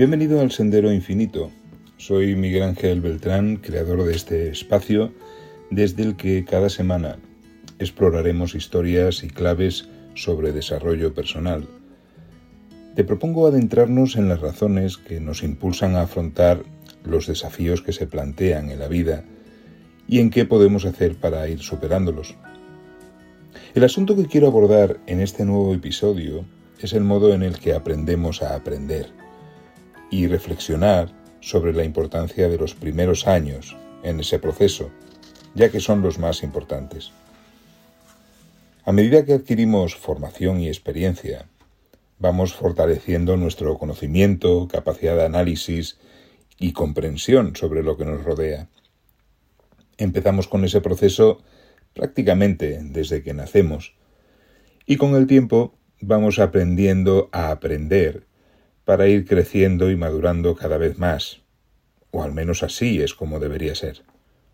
Bienvenido al Sendero Infinito. Soy Miguel Ángel Beltrán, creador de este espacio, desde el que cada semana exploraremos historias y claves sobre desarrollo personal. Te propongo adentrarnos en las razones que nos impulsan a afrontar los desafíos que se plantean en la vida y en qué podemos hacer para ir superándolos. El asunto que quiero abordar en este nuevo episodio es el modo en el que aprendemos a aprender y reflexionar sobre la importancia de los primeros años en ese proceso, ya que son los más importantes. A medida que adquirimos formación y experiencia, vamos fortaleciendo nuestro conocimiento, capacidad de análisis y comprensión sobre lo que nos rodea. Empezamos con ese proceso prácticamente desde que nacemos y con el tiempo vamos aprendiendo a aprender para ir creciendo y madurando cada vez más, o al menos así es como debería ser.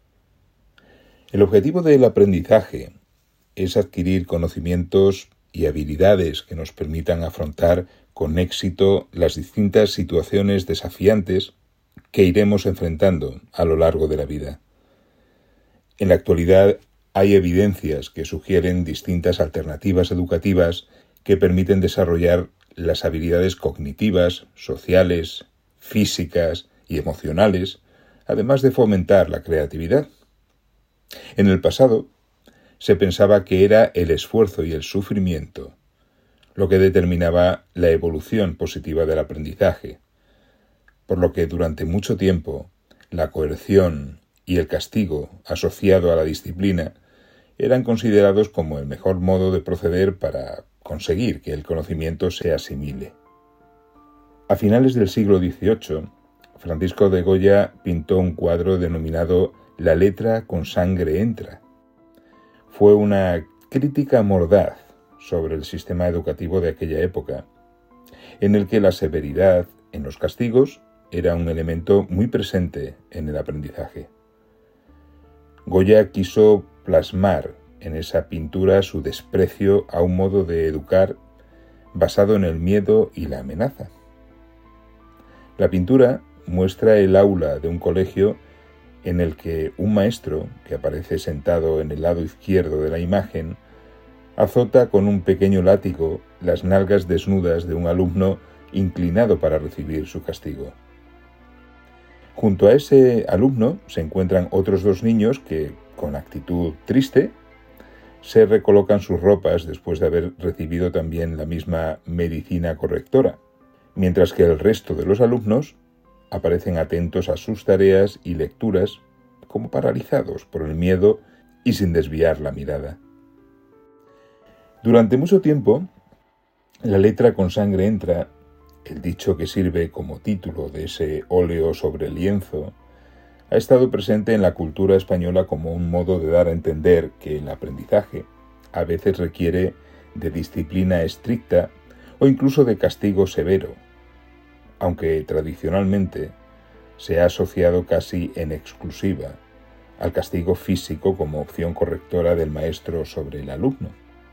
El objetivo del aprendizaje es adquirir conocimientos y habilidades que nos permitan afrontar con éxito las distintas situaciones desafiantes que iremos enfrentando a lo largo de la vida. En la actualidad hay evidencias que sugieren distintas alternativas educativas que permiten desarrollar las habilidades cognitivas, sociales, físicas y emocionales, además de fomentar la creatividad. En el pasado, se pensaba que era el esfuerzo y el sufrimiento lo que determinaba la evolución positiva del aprendizaje, por lo que durante mucho tiempo la coerción y el castigo asociado a la disciplina eran considerados como el mejor modo de proceder para conseguir que el conocimiento se asimile. A finales del siglo XVIII, Francisco de Goya pintó un cuadro denominado La letra con sangre entra. Fue una crítica mordaz sobre el sistema educativo de aquella época, en el que la severidad en los castigos era un elemento muy presente en el aprendizaje. Goya quiso plasmar en esa pintura su desprecio a un modo de educar basado en el miedo y la amenaza. La pintura muestra el aula de un colegio en el que un maestro, que aparece sentado en el lado izquierdo de la imagen, azota con un pequeño látigo las nalgas desnudas de un alumno inclinado para recibir su castigo. Junto a ese alumno se encuentran otros dos niños que, con actitud triste, se recolocan sus ropas después de haber recibido también la misma medicina correctora, mientras que el resto de los alumnos aparecen atentos a sus tareas y lecturas como paralizados por el miedo y sin desviar la mirada. Durante mucho tiempo, la letra con sangre entra, el dicho que sirve como título de ese óleo sobre el lienzo, ha estado presente en la cultura española como un modo de dar a entender que el aprendizaje a veces requiere de disciplina estricta o incluso de castigo severo, aunque tradicionalmente se ha asociado casi en exclusiva al castigo físico como opción correctora del maestro sobre el alumno.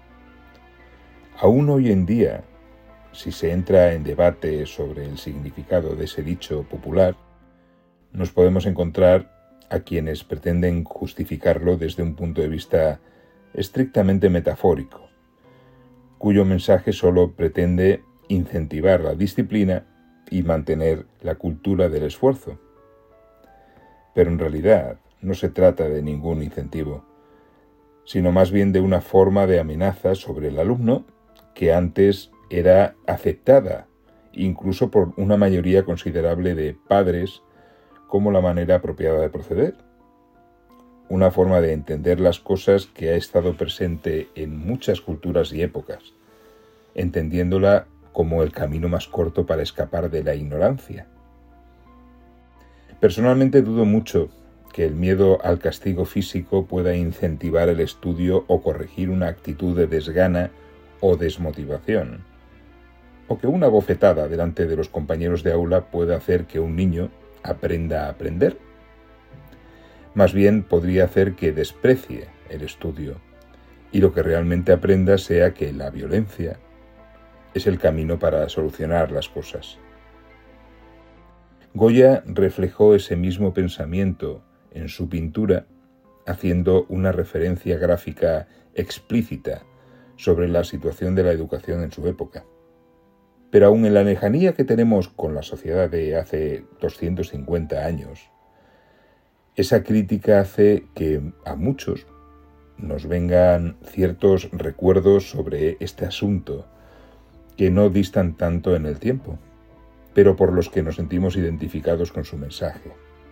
Aún hoy en día, si se entra en debate sobre el significado de ese dicho popular, nos podemos encontrar a quienes pretenden justificarlo desde un punto de vista estrictamente metafórico, cuyo mensaje solo pretende incentivar la disciplina y mantener la cultura del esfuerzo. Pero en realidad no se trata de ningún incentivo, sino más bien de una forma de amenaza sobre el alumno que antes era aceptada, incluso por una mayoría considerable de padres, como la manera apropiada de proceder. Una forma de entender las cosas que ha estado presente en muchas culturas y épocas, entendiéndola como el camino más corto para escapar de la ignorancia. Personalmente dudo mucho que el miedo al castigo físico pueda incentivar el estudio o corregir una actitud de desgana o desmotivación, o que una bofetada delante de los compañeros de aula pueda hacer que un niño aprenda a aprender. Más bien podría hacer que desprecie el estudio y lo que realmente aprenda sea que la violencia es el camino para solucionar las cosas. Goya reflejó ese mismo pensamiento en su pintura, haciendo una referencia gráfica explícita sobre la situación de la educación en su época. Pero aun en la lejanía que tenemos con la sociedad de hace 250 años, esa crítica hace que a muchos nos vengan ciertos recuerdos sobre este asunto que no distan tanto en el tiempo, pero por los que nos sentimos identificados con su mensaje.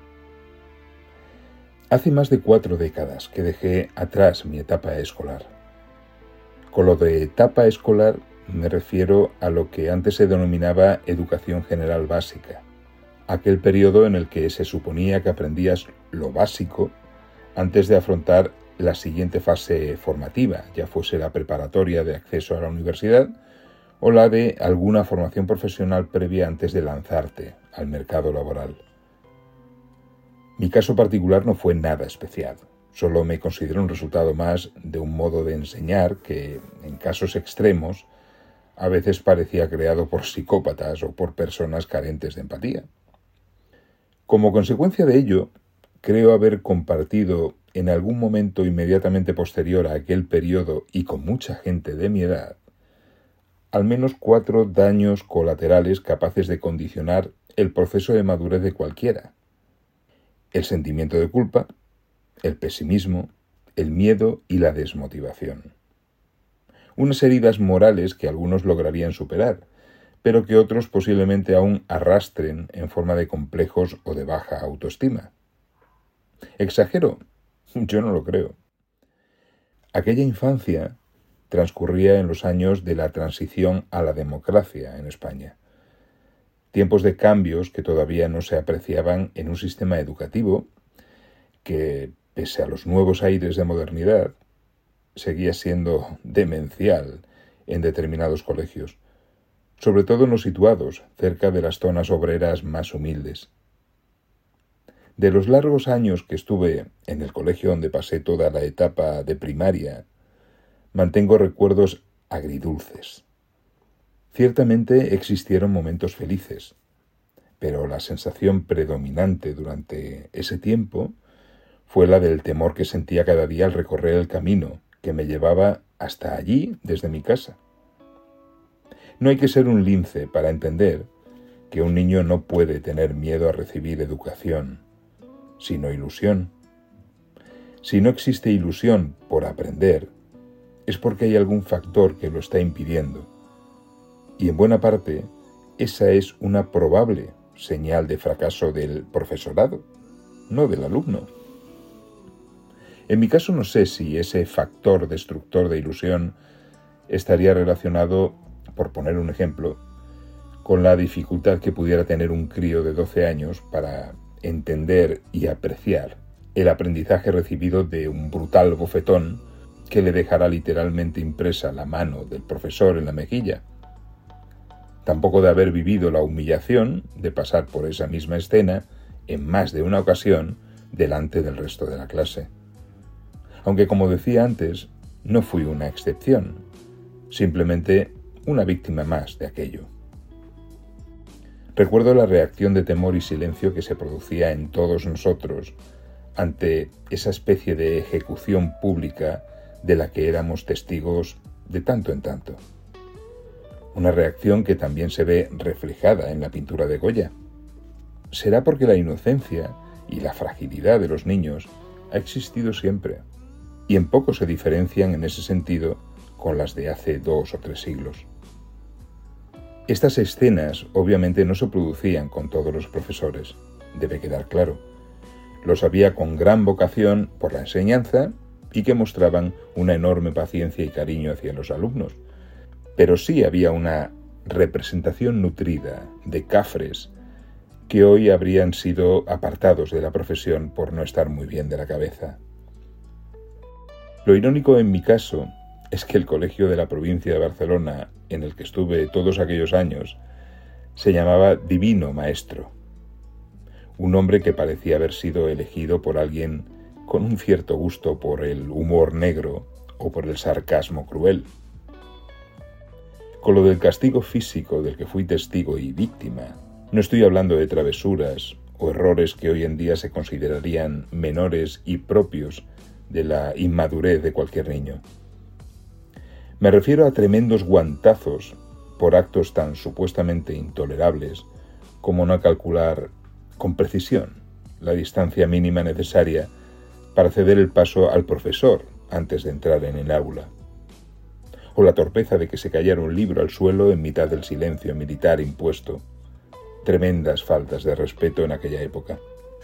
Hace más de 4 décadas que dejé atrás mi etapa escolar. Con lo de etapa escolar me refiero a lo que antes se denominaba educación general básica, aquel periodo en el que se suponía que aprendías lo básico antes de afrontar la siguiente fase formativa, ya fuese la preparatoria de acceso a la universidad o la de alguna formación profesional previa antes de lanzarte al mercado laboral. Mi caso particular no fue nada especial, solo me considero un resultado más de un modo de enseñar que, en casos extremos, a veces parecía creado por psicópatas o por personas carentes de empatía. Como consecuencia de ello, creo haber compartido en algún momento inmediatamente posterior a aquel periodo y con mucha gente de mi edad, al menos 4 daños colaterales capaces de condicionar el proceso de madurez de cualquiera: el sentimiento de culpa, el pesimismo, el miedo y la desmotivación. Unas heridas morales que algunos lograrían superar, pero que otros posiblemente aún arrastren en forma de complejos o de baja autoestima. ¿Exagero? Yo no lo creo. Aquella infancia transcurría en los años de la transición a la democracia en España. Tiempos de cambios que todavía no se apreciaban en un sistema educativo que, pese a los nuevos aires de modernidad, seguía siendo demencial en determinados colegios, sobre todo en los situados cerca de las zonas obreras más humildes. De los largos años que estuve en el colegio donde pasé toda la etapa de primaria, mantengo recuerdos agridulces. Ciertamente existieron momentos felices, pero la sensación predominante durante ese tiempo fue la del temor que sentía cada día al recorrer el camino que me llevaba hasta allí desde mi casa. No hay que ser un lince para entender que un niño no puede tener miedo a recibir educación, sino ilusión. Si no existe ilusión por aprender, es porque hay algún factor que lo está impidiendo. Y en buena parte, esa es una probable señal de fracaso del profesorado, no del alumno. En mi caso no sé si ese factor destructor de ilusión estaría relacionado, por poner un ejemplo, con la dificultad que pudiera tener un crío de 12 años para entender y apreciar el aprendizaje recibido de un brutal bofetón que le dejará literalmente impresa la mano del profesor en la mejilla. Tampoco de haber vivido la humillación de pasar por esa misma escena en más de una ocasión delante del resto de la clase. Aunque, como decía antes, no fui una excepción, simplemente una víctima más de aquello. Recuerdo la reacción de temor y silencio que se producía en todos nosotros ante esa especie de ejecución pública de la que éramos testigos de tanto en tanto. Una reacción que también se ve reflejada en la pintura de Goya. Será porque la inocencia y la fragilidad de los niños ha existido siempre, y en poco se diferencian en ese sentido con las de hace 2 o 3 siglos. Estas escenas obviamente no se producían con todos los profesores, debe quedar claro. Los había con gran vocación por la enseñanza y que mostraban una enorme paciencia y cariño hacia los alumnos. Pero sí había una representación nutrida de cafres que hoy habrían sido apartados de la profesión por no estar muy bien de la cabeza. Lo irónico en mi caso es que el colegio de la provincia de Barcelona, en el que estuve todos aquellos años, se llamaba Divino Maestro, un nombre que parecía haber sido elegido por alguien con un cierto gusto por el humor negro o por el sarcasmo cruel. Con lo del castigo físico del que fui testigo y víctima, No estoy hablando de travesuras o errores que hoy en día se considerarían menores y propios de la inmadurez de cualquier niño. Me refiero a tremendos guantazos por actos tan supuestamente intolerables como no calcular con precisión la distancia mínima necesaria para ceder el paso al profesor antes de entrar en el aula, o la torpeza de que se cayera un libro al suelo en mitad del silencio militar impuesto. Tremendas faltas de respeto en aquella época.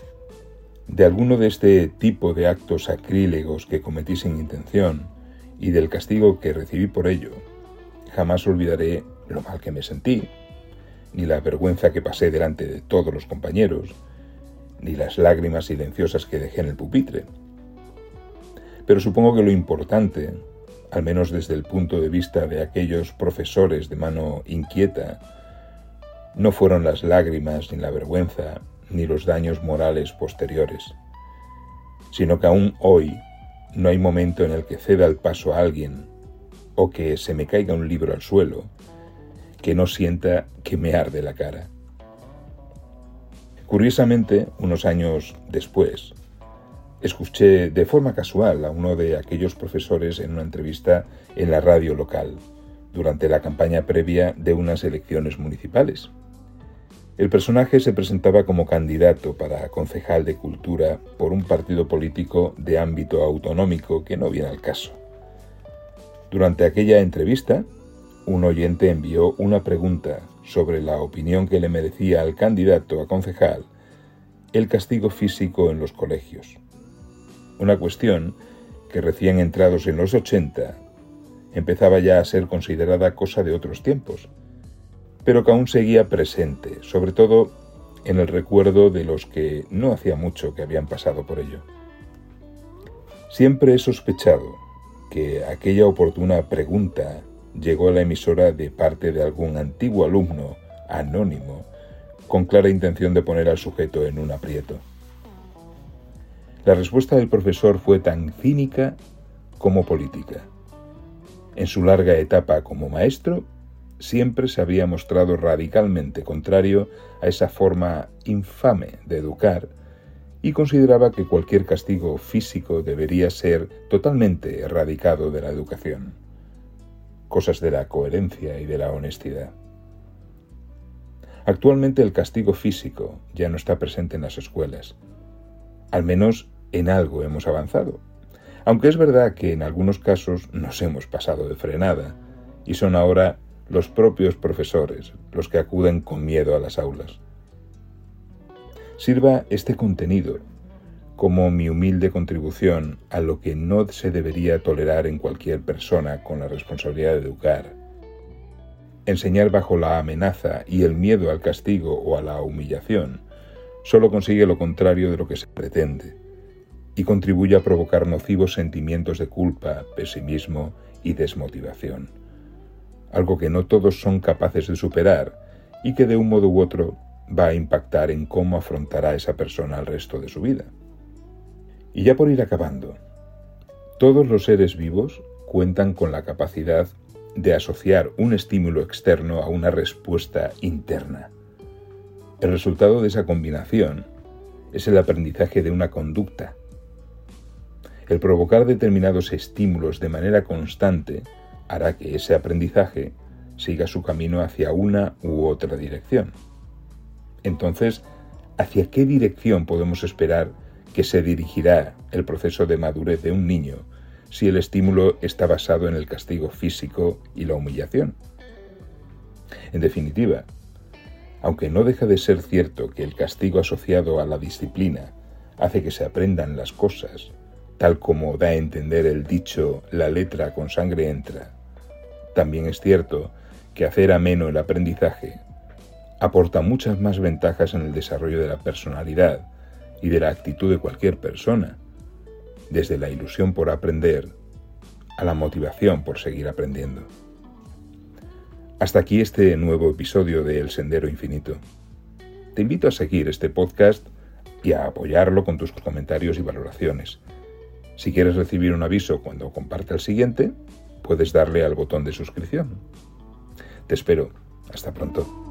De alguno de este tipo de actos sacrílegos que cometí sin intención y del castigo que recibí por ello, jamás olvidaré lo mal que me sentí, ni la vergüenza que pasé delante de todos los compañeros, ni las lágrimas silenciosas que dejé en el pupitre. Pero supongo que lo importante, al menos desde el punto de vista de aquellos profesores de mano inquieta, no fueron las lágrimas, ni la vergüenza, ni los daños morales posteriores, sino que aún hoy no hay momento en el que ceda el paso a alguien o que se me caiga un libro al suelo que no sienta que me arde la cara. Curiosamente, unos años después, escuché de forma casual a uno de aquellos profesores en una entrevista en la radio local, durante la campaña previa de unas elecciones municipales. El personaje se presentaba como candidato para concejal de Cultura por un partido político de ámbito autonómico que no viene al caso. Durante aquella entrevista, un oyente envió una pregunta sobre la opinión que le merecía al candidato a concejal el castigo físico en los colegios. Una cuestión que recién entrados en los 80 empezaba ya a ser considerada cosa de otros tiempos, pero que aún seguía presente, sobre todo en el recuerdo de los que no hacía mucho que habían pasado por ello. Siempre he sospechado que aquella oportuna pregunta llegó a la emisora de parte de algún antiguo alumno anónimo con clara intención de poner al sujeto en un aprieto. La respuesta del profesor fue tan cínica como política. En su larga etapa como maestro, siempre se había mostrado radicalmente contrario a esa forma infame de educar y consideraba que cualquier castigo físico debería ser totalmente erradicado de la educación. Cosas de la coherencia y de la honestidad. Actualmente el castigo físico ya no está presente en las escuelas. Al menos en algo hemos avanzado. Aunque es verdad que en algunos casos nos hemos pasado de frenada y son ahora los propios profesores los que acuden con miedo a las aulas. Sirva este contenido como mi humilde contribución a lo que no se debería tolerar en cualquier persona con la responsabilidad de educar. Enseñar bajo la amenaza y el miedo al castigo o a la humillación solo consigue lo contrario de lo que se pretende y contribuye a provocar nocivos sentimientos de culpa, pesimismo y desmotivación. Algo que no todos son capaces de superar y que de un modo u otro va a impactar en cómo afrontará esa persona el resto de su vida. Y ya por ir acabando, todos los seres vivos cuentan con la capacidad de asociar un estímulo externo a una respuesta interna. El resultado de esa combinación es el aprendizaje de una conducta. El provocar determinados estímulos de manera constante hará que ese aprendizaje siga su camino hacia una u otra dirección. Entonces, ¿hacia qué dirección podemos esperar que se dirigirá el proceso de madurez de un niño si el estímulo está basado en el castigo físico y la humillación? En definitiva, aunque no deja de ser cierto que el castigo asociado a la disciplina hace que se aprendan las cosas, tal como da a entender el dicho «la letra con sangre entra», también es cierto que hacer ameno el aprendizaje aporta muchas más ventajas en el desarrollo de la personalidad y de la actitud de cualquier persona, desde la ilusión por aprender a la motivación por seguir aprendiendo. Hasta aquí este nuevo episodio de El Sendero Infinito. Te invito a seguir este podcast y a apoyarlo con tus comentarios y valoraciones. Si quieres recibir un aviso cuando comparta el siguiente, puedes darle al botón de suscripción. Te espero. Hasta pronto.